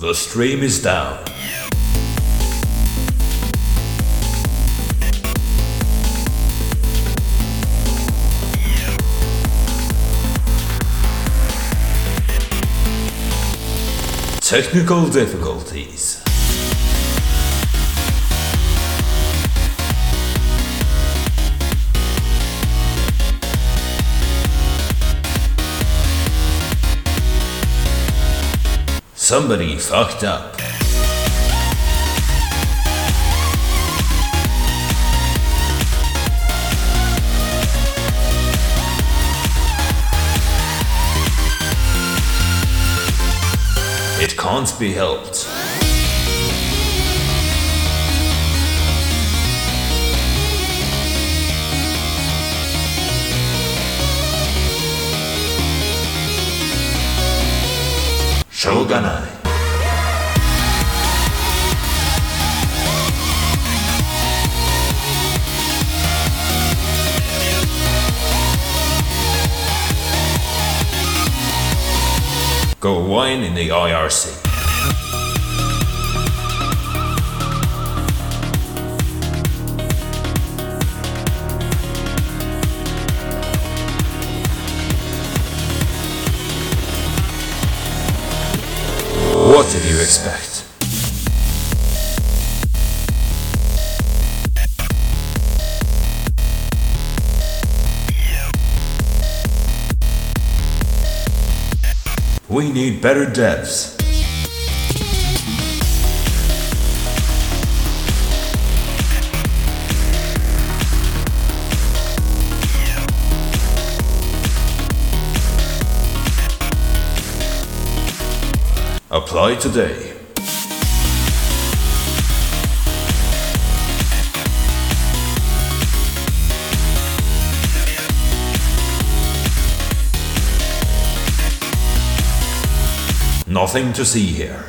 The stream is down. Technical difficulties. Somebody fucked up. It can't be helped. Shogunai. Go wine in the IRC. What did you expect? We need better devs. Apply today. Nothing to see here.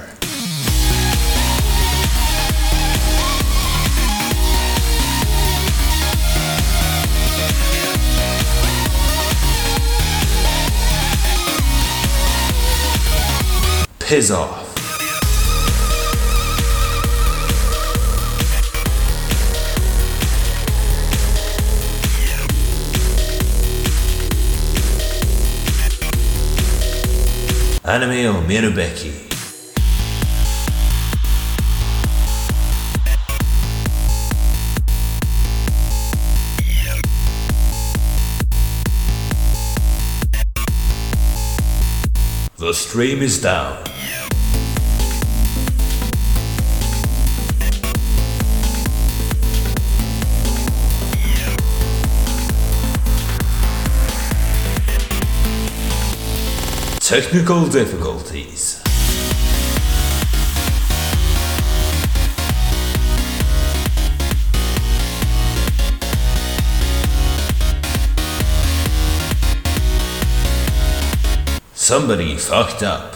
Piss off. Anime o Mirubeki. The stream is down. Technical difficulties. Somebody fucked up.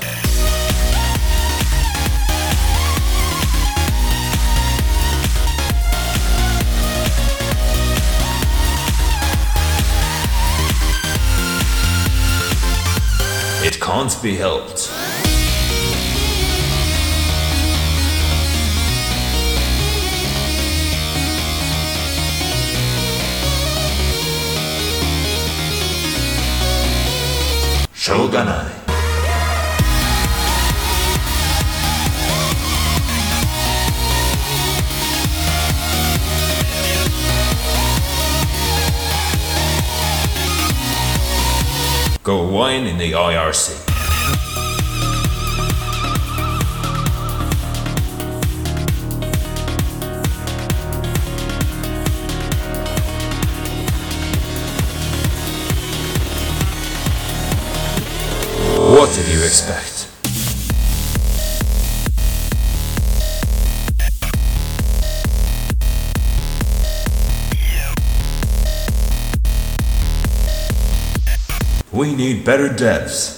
It can't be helped. Shogunai. Go wine in the IRC. What did you expect? We need better devs.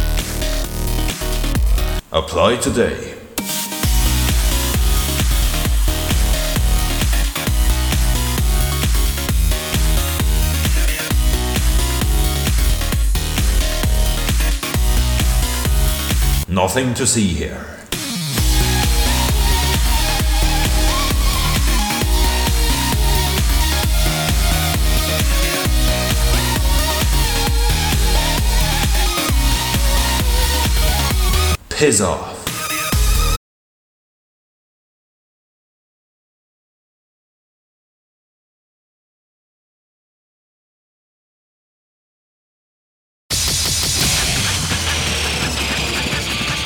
Apply today. Nothing to see here. Piss off.